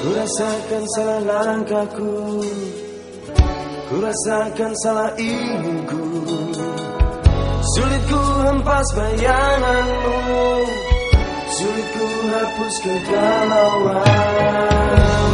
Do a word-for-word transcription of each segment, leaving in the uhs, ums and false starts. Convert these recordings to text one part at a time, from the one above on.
Ku rasakan salah langkahku, ku rasakan salah inginku. Sulit ku hempas bayanganmu, sulit ku hapus kegalauan.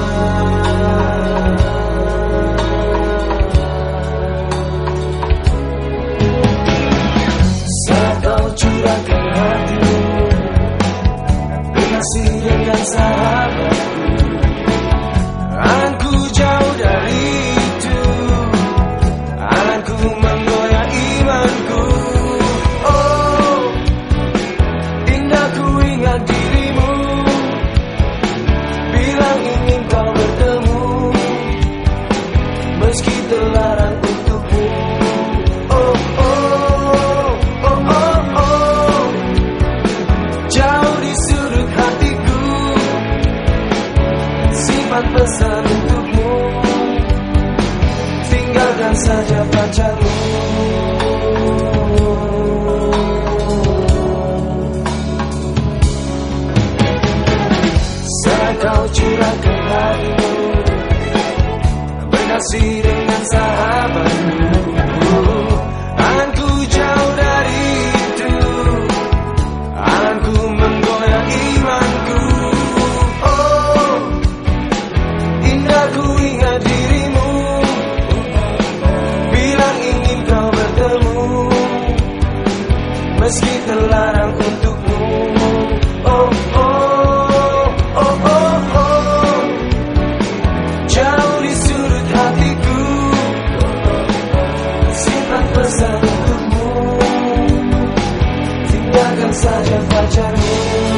Saat kau curahkan hatimu, berkasih dengan sahabatku. Anganku jauh dari itu, anganku menggoyah imanku. Oh, indah ku ingat dirimu, bilang ingin kau bertemu, meski terlarang untukmu. Oh, oh, oh, oh, oh, jauh di sudut hatiku, simpan pesan untukmu, tinggalkan saja pacarmu. Saat kau curahkan hatimu, berkasih dengan sahabatmu. Anganku jauh dari itu, anganku menggoyah imanku. Oh, indah ku ingat dirimu, bilang ingin kau bertemu, meski terlarang untukmu. Oh, oh, oh, oh, oh, jauh di sudut hatiku, simpan pesan untukmu, tinggalkan saja pacarmu.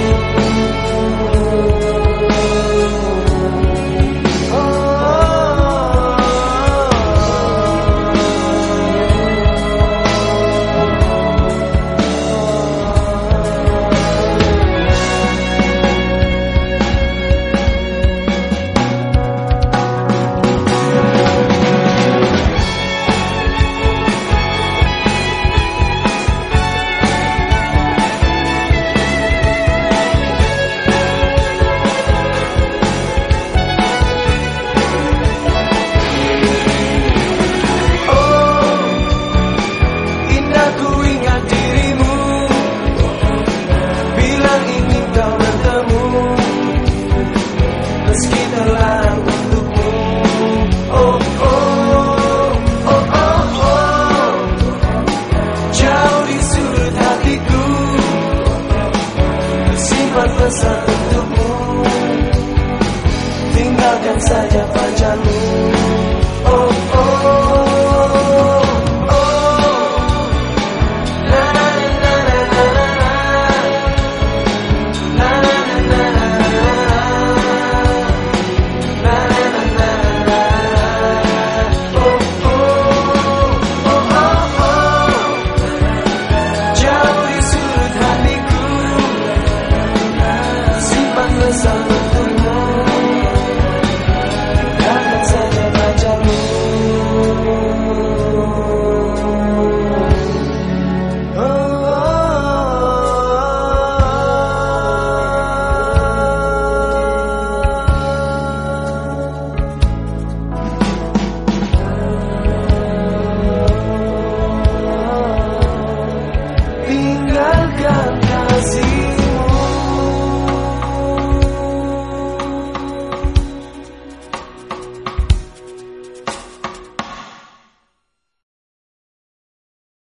Pesan untukmu, tinggalkan saja pacarmu. Oh, oh, oh, na na na na na na na na na na na na. Oh, oh, oh, oh, oh, jauh di sudut hatiku, pesan untukmu, tinggalkan saja pacarmu. Oh, oh, oh, tinggalkan kasih.